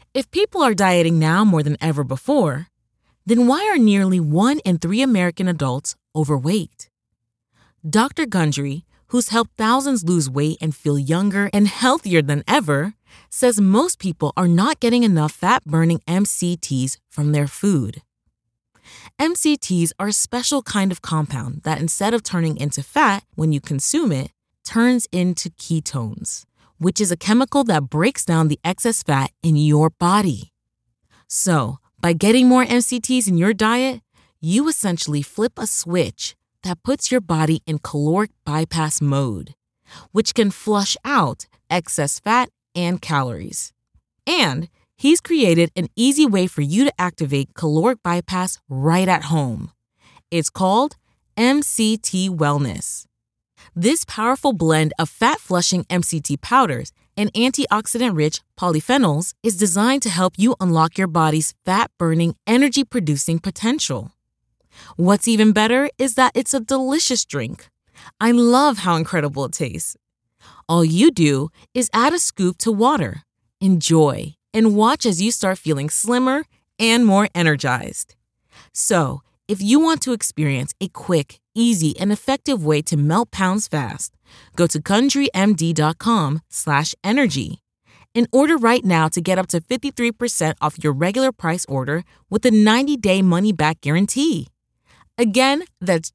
If people are dieting now more than ever before, then why are nearly 1 in 3 American adults overweight? Dr. Gundry, who's helped thousands lose weight and feel younger and healthier than ever, says most people are not getting enough fat-burning MCTs from their food. MCTs are a special kind of compound that, instead of turning into fat when you consume it, turns into ketones, which is a chemical that breaks down the excess fat in your body. So, by getting more MCTs in your diet, you essentially flip a switch that puts your body in caloric bypass mode, which can flush out excess fat and calories. And he's created an easy way for you to activate caloric bypass right at home. It's called MCT Wellness. This powerful blend of fat-flushing MCT powders and antioxidant-rich polyphenols is designed to help you unlock your body's fat-burning, energy-producing potential. What's even better is that it's a delicious drink. I love how incredible it tastes. All you do is add a scoop to water, enjoy, and watch as you start feeling slimmer and more energized. So, if you want to experience a quick, easy, and effective way to melt pounds fast, go to GundryMD.com/energy and order right now to get up to 53% off your regular price order with a 90-day money-back guarantee. Again, that's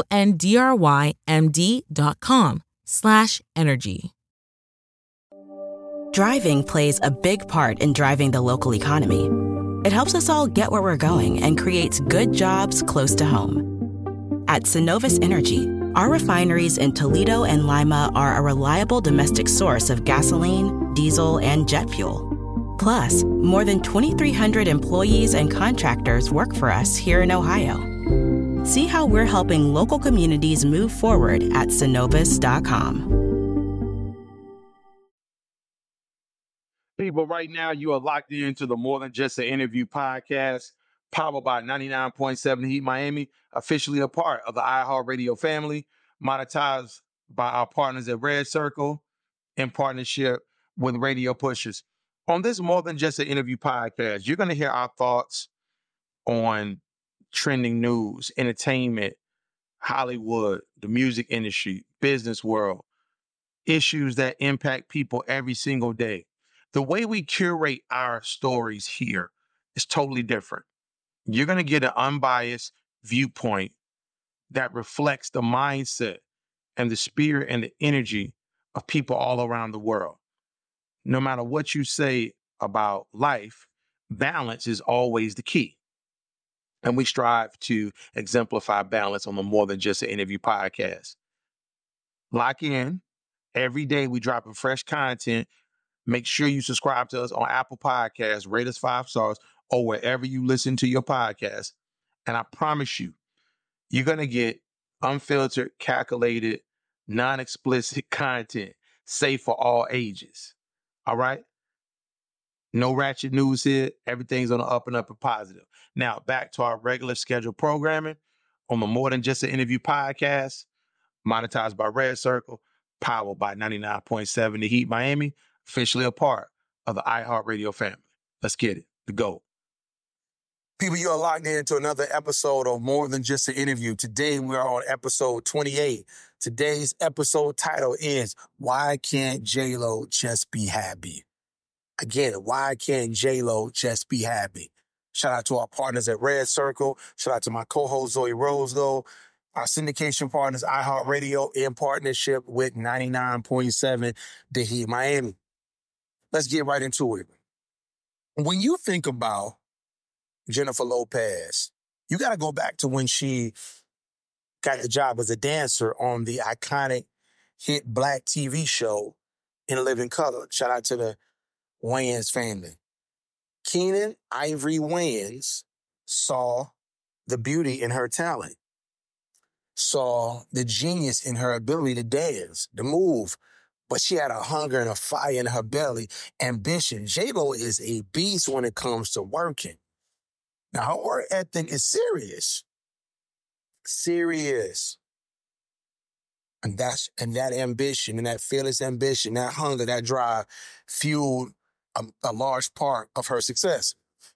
GUNDRYMD.com/energy. Driving plays a big part in driving the local economy. It helps us all get where we're going and creates good jobs close to home. At Synovus Energy, our refineries in Toledo and Lima are a reliable domestic source of gasoline, diesel, and jet fuel. Plus, more than 2,300 employees and contractors work for us here in Ohio. See how we're helping local communities move forward at Synovus.com. People, right now you are locked into the More Than Just an Interview podcast, powered by 99.7 Heat Miami, officially a part of the iHeartRadio family, monetized by our partners at Red Circle in partnership with Radio Pushers. On this More Than Just an Interview podcast, you're going to hear our thoughts on trending news, entertainment, Hollywood, the music industry, business world, issues that impact people every single day. The way we curate our stories here is totally different. You're going to get an unbiased viewpoint that reflects the mindset and the spirit and the energy of people all around the world. No matter what you say about life, balance is always the key. And we strive to exemplify balance on the More Than Just an Interview podcast. Lock in. Every day we dropping fresh content. Make sure you subscribe to us on Apple Podcasts, rate us 5 stars, or wherever you listen to your podcast. And I promise you, you're going to get unfiltered, calculated, non-explicit content, safe for all ages. All right? No ratchet news here. Everything's on the up and up and positive. Now, back to our regular scheduled programming on the More Than Just an Interview podcast, monetized by Red Circle, powered by 99.7 The Heat Miami, officially a part of the iHeartRadio family. Let's get it. The GOAT. People, you are locked into another episode of More Than Just an Interview. Today, we are on episode 28. Today's episode title is, Why Can't J-Lo Just Be Happy? Again, why can't J-Lo just be happy? Shout out to our partners at Red Circle. Shout out to my co-host, Zoe Rosego. Our syndication partners, iHeartRadio, in partnership with 99.7 The Heat Miami. Let's get right into it. When you think about Jennifer Lopez, you got to go back to when she got the job as a dancer on the iconic hit Black TV show In Living Color. Shout out to the Wayans family. Keenen Ivory Wayans saw the beauty in her talent, saw the genius in her ability to dance, to move, but she had a hunger and a fire in her belly, ambition. J-Lo is a beast when it comes to working. Now, her work ethic is serious. Serious. And that ambition and that fearless ambition, that hunger, that drive fueled a large part of her success.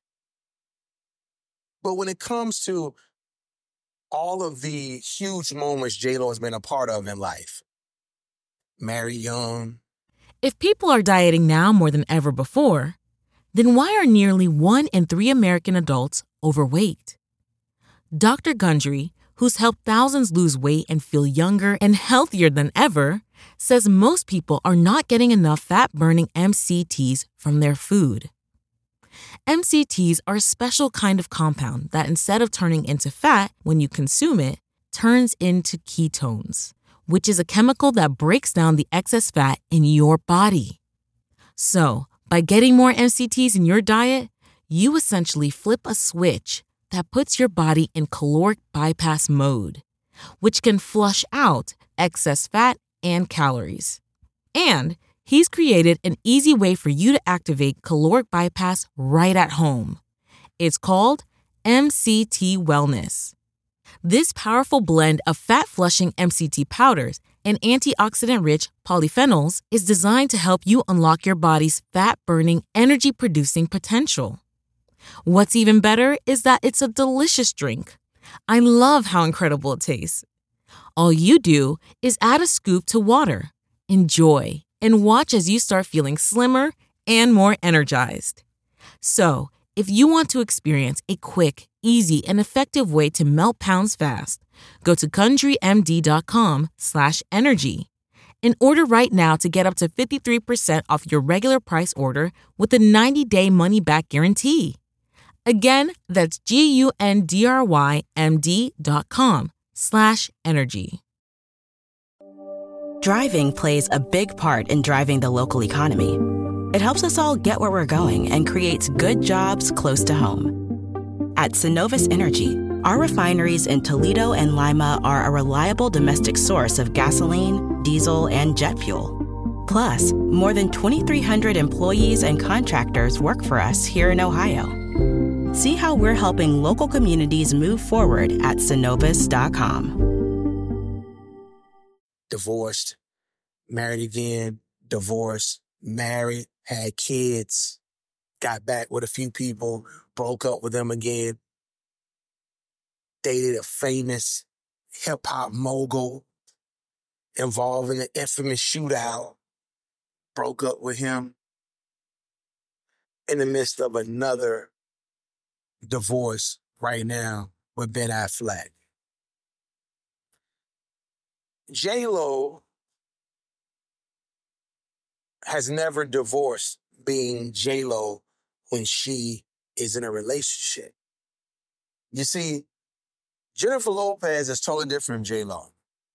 But when it comes to all of the huge moments J-Lo has been a part of in life, married young. If people are dieting now more than ever before, then why are nearly 1 in 3 American adults overweight? Dr. Gundry, who's helped thousands lose weight and feel younger and healthier than ever, says most people are not getting enough fat-burning MCTs from their food. MCTs are a special kind of compound that, instead of turning into fat when you consume it, turns into ketones, which is a chemical that breaks down the excess fat in your body. So, by getting more MCTs in your diet, you essentially flip a switch that puts your body in caloric bypass mode, which can flush out excess fat and calories. And he's created an easy way for you to activate caloric bypass right at home. It's called MCT Wellness. This powerful blend of fat-flushing MCT powders and antioxidant-rich polyphenols is designed to help you unlock your body's fat-burning, energy-producing potential. What's even better is that it's a delicious drink. I love how incredible it tastes. All you do is add a scoop to water, enjoy, and watch as you start feeling slimmer and more energized. So, if you want to experience a quick, easy, and effective way to melt pounds fast, go to GundryMD.com/energy and order right now to get up to 53% off your regular price order with a 90-day money-back guarantee. Again, that's GUNDRYMD.com/energy. Driving plays a big part in driving the local economy. It helps us all get where we're going and creates good jobs close to home. At Synovus Energy, our refineries in Toledo and Lima are a reliable domestic source of gasoline, diesel, and jet fuel. Plus, more than 2,300 employees and contractors work for us here in Ohio. See how we're helping local communities move forward at Synovus.com. Divorced, married again, divorced, married, had kids, got back with a few people, broke up with them again, dated a famous hip-hop mogul involved in an infamous shootout, broke up with him in the midst of another divorce right now with Ben Affleck. J-Lo has never divorced being J-Lo when she is in a relationship. You see, Jennifer Lopez is totally different from J-Lo.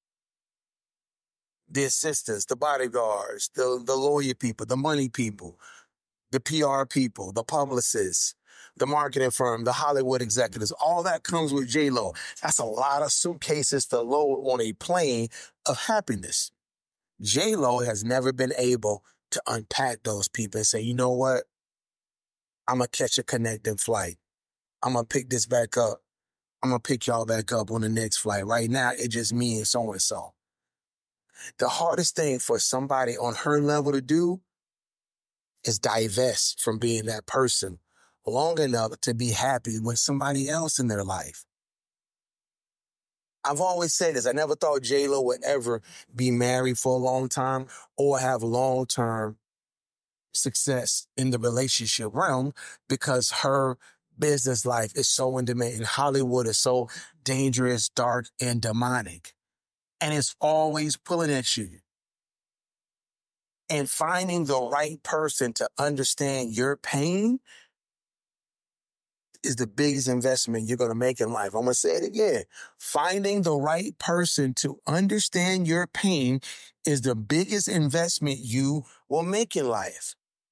The assistants, the bodyguards, the lawyer people, the money people, the PR people, the publicists, the marketing firm, the Hollywood executives, all that comes with J-Lo. That's a lot of suitcases to load on a plane of happiness. J-Lo has never been able to unpack those people and say, you know what? I'm going to catch a connecting flight. I'm going to pick this back up. I'm going to pick y'all back up on the next flight. Right now, it's just me and so-and-so. The hardest thing for somebody on her level to do is divest from being that person long enough to be happy with somebody else in their life. I've always said this. I never thought J-Lo would ever be married for a long time or have long-term success in the relationship realm because her business life is so in demand. And Hollywood is so dangerous, dark, and demonic. And it's always pulling at you. And finding the right person to understand your pain is the biggest investment you're going to make in life. I'm going to say it again. Finding the right person to understand your pain is the biggest investment you will make in life.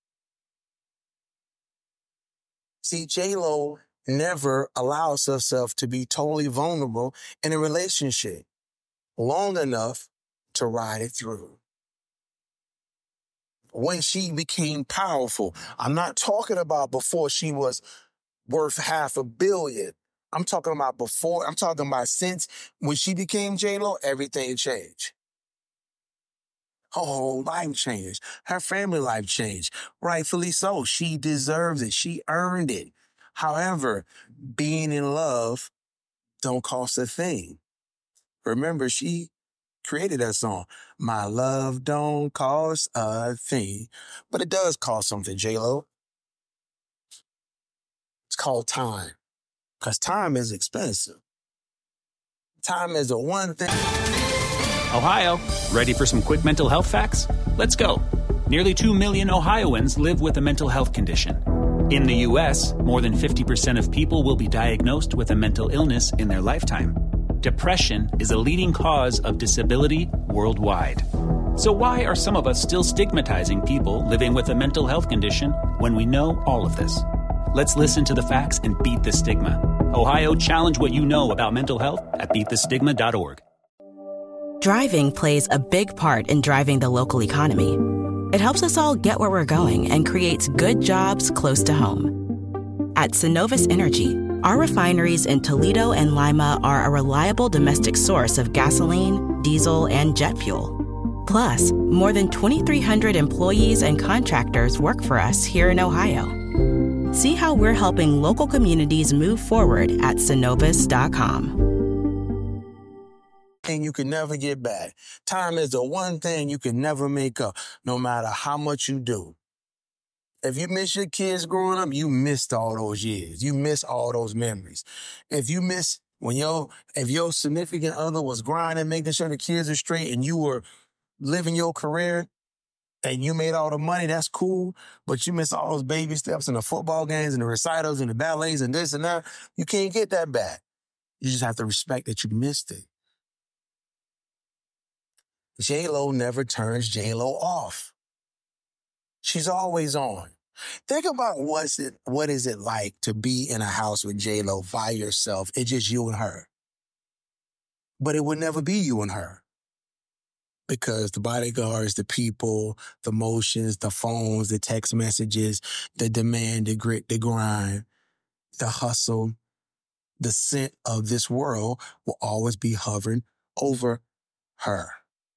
See, J-Lo never allows herself to be totally vulnerable in a relationship long enough to ride it through. When she became powerful, I'm not talking about before she was worth $500 million. I'm talking about before, I'm talking about since when she became J-Lo, everything changed. Her whole life changed. Her family life changed. Rightfully so. She deserves it. She earned it. However, being in love don't cost a thing. Remember, she created that song. My love don't cost a thing. But it does cost something, J-Lo. It's called time. Because time is expensive. Time is the one thing. Ohio, ready for some quick mental health facts? Let's go. Nearly 2 million Ohioans live with a mental health condition. In the U.S., more than 50% of people will be diagnosed with a mental illness in their lifetime. Depression is a leading cause of disability worldwide. So why are some of us still stigmatizing people living with a mental health condition when we know all of this? Let's listen to the facts and beat the stigma. Ohio, challenge what you know about mental health at beatthestigma.org. Driving plays a big part in driving the local economy. It helps us all get where we're going and creates good jobs close to home. At Synovus Energy, our refineries in Toledo and Lima are a reliable domestic source of gasoline, diesel, and jet fuel. Plus, more than 2,300 employees and contractors work for us here in Ohio. See how we're helping local communities move forward at Synovus.com. Thing you can never get back. Time is the one thing you can never make up, no matter how much you do. If you miss your kids growing up, you missed all those years. You miss all those memories. If you miss if your significant other was grinding, making sure the kids are straight, and you were living your career, and you made all the money, that's cool, but you miss all those baby steps and the football games and the recitals and the ballets and this and that. You can't get that back. You just have to respect that you missed it. J-Lo never turns J-Lo off. She's always on. Think about what is it like to be in a house with J-Lo by yourself. It's just you and her. But it would never be you and her. Because the bodyguards, the people, the motions, the phones, the text messages, the demand, the grit, the grind, the hustle, the scent of this world will always be hovering over her.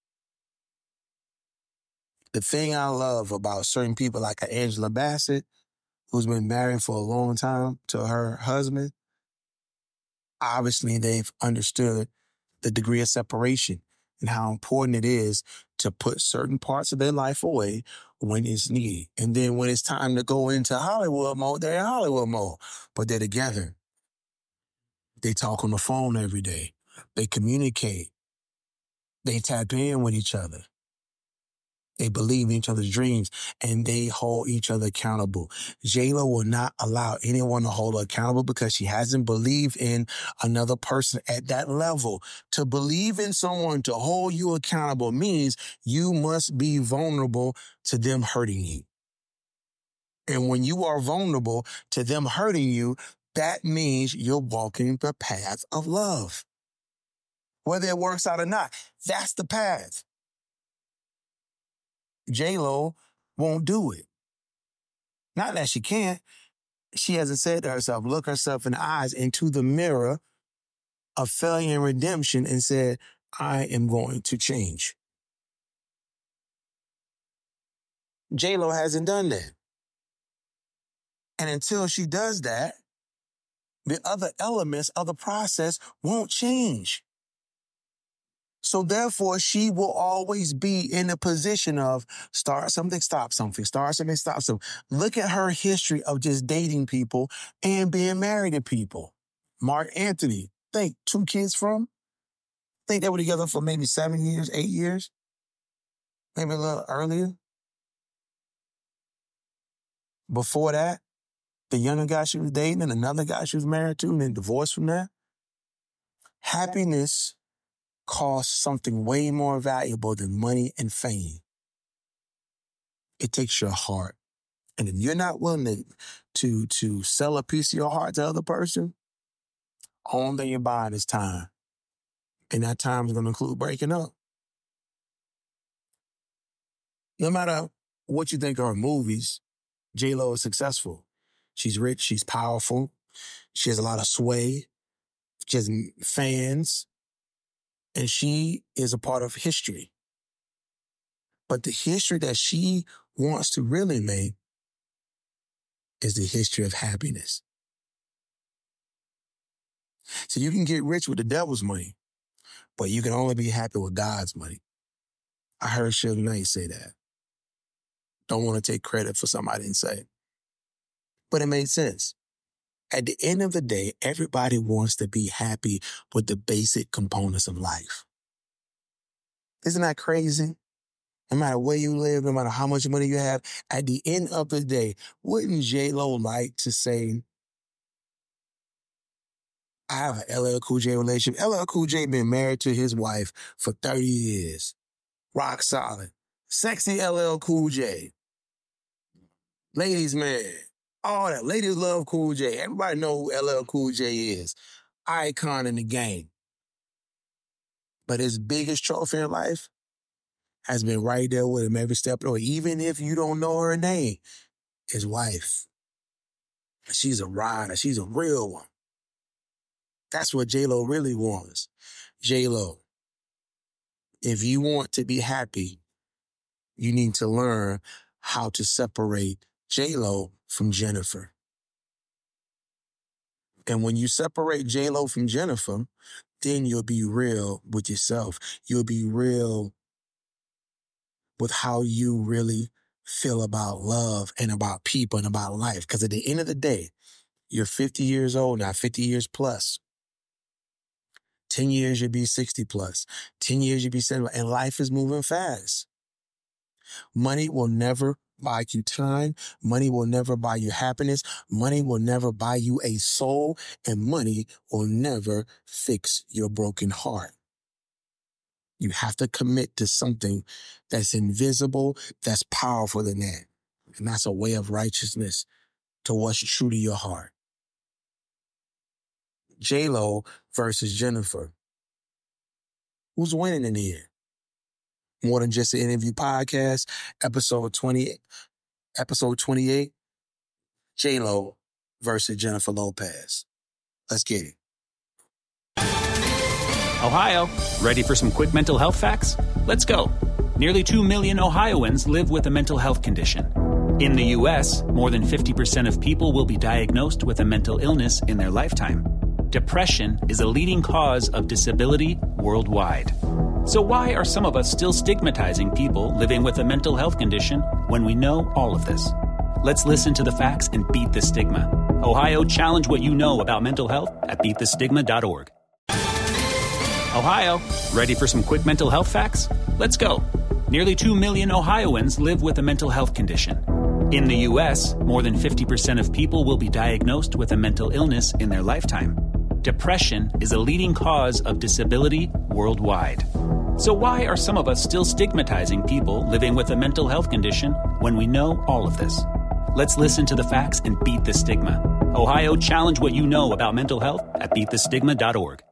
The thing I love about certain people like Angela Bassett, who's been married for a long time to her husband, obviously they've understood the degree of separation and how important it is to put certain parts of their life away when it's needed. And then when it's time to go into Hollywood mode, they're in Hollywood mode. But they're together. They talk on the phone every day. They communicate. They tap in with each other. They believe in each other's dreams, and they hold each other accountable. J-Lo will not allow anyone to hold her accountable because she hasn't believed in another person at that level. To believe in someone to hold you accountable means you must be vulnerable to them hurting you. And when you are vulnerable to them hurting you, that means you're walking the path of love. Whether it works out or not, that's the path. J-Lo won't do it. Not that she can't. She hasn't said to herself, look herself in the eyes into the mirror of failure and redemption and said, I am going to change. J-Lo hasn't done that. And until she does that, the other elements of the process won't change. So therefore, she will always be in a position of start something, stop something, start something, stop something. Look at her history of just dating people and being married to people. Mark Anthony, think 2 kids from? Think they were together for maybe 7 years, 8 years? Maybe a little earlier. Before that, the younger guy she was dating and another guy she was married to and then divorced from that. Happiness costs something way more valuable than money and fame. It takes your heart. And if you're not willing to sell a piece of your heart to the other person, only thing you're buying is time. And that time is going to include breaking up. No matter what you think of her movies, J-Lo is successful. She's rich, she's powerful, she has a lot of sway, she has fans, and she is a part of history. But the history that she wants to really make is the history of happiness. So you can get rich with the devil's money, but you can only be happy with God's money. I heard Suge Knight say that. Don't want to take credit for something I didn't say. But it made sense. At the end of the day, everybody wants to be happy with the basic components of life. Isn't that crazy? No matter where you live, no matter how much money you have, at the end of the day, wouldn't J-Lo like to say, I have an LL Cool J relationship. LL Cool J been married to his wife for 30 years. Rock solid. Sexy LL Cool J. Ladies, man. All that. Ladies love Cool J. Everybody know who LL Cool J is. Icon in the game. But his biggest trophy in life has been right there with him every step of the way. Even if you don't know her name, his wife. She's a rider. She's a real one. That's what J-Lo really wants. J-Lo, if you want to be happy, you need to learn how to separate J-Lo from Jennifer. And when you separate J-Lo from Jennifer, then you'll be real with yourself. You'll be real with how you really feel about love and about people and about life. Because at the end of the day, you're 50 years old now, 50 years plus. 10 years, you'll be 60 plus. 10 years, you'll be 70. And life is moving fast. Money will never buy you time. Money will never buy you happiness. Money will never buy you a soul. And money will never fix your broken heart. You have to commit to something that's invisible, that's powerful than that. And that's a way of righteousness to what's true to your heart. J-Lo versus Jennifer. Who's winning in the end? More Than Just an Interview podcast, episode 28. J-Lo versus Jennifer Lopez. Let's get it. Ohio, ready for some quick mental health facts? Let's go. Nearly 2 million Ohioans live with a mental health condition. In the U.S., more than 50% of people will be diagnosed with a mental illness in their lifetime. Depression is a leading cause of disability worldwide. So why are some of us still stigmatizing people living with a mental health condition when we know all of this? Let's listen to the facts and beat the stigma. Ohio, challenge what you know about mental health at beatthestigma.org. Ohio, ready for some quick mental health facts? Let's go. Nearly 2 million Ohioans live with a mental health condition. In the U.S., more than 50% of people will be diagnosed with a mental illness in their lifetime. Depression is a leading cause of disability worldwide. So why are some of us still stigmatizing people living with a mental health condition when we know all of this? Let's listen to the facts and beat the stigma. Ohio, challenge what you know about mental health at beatthestigma.org.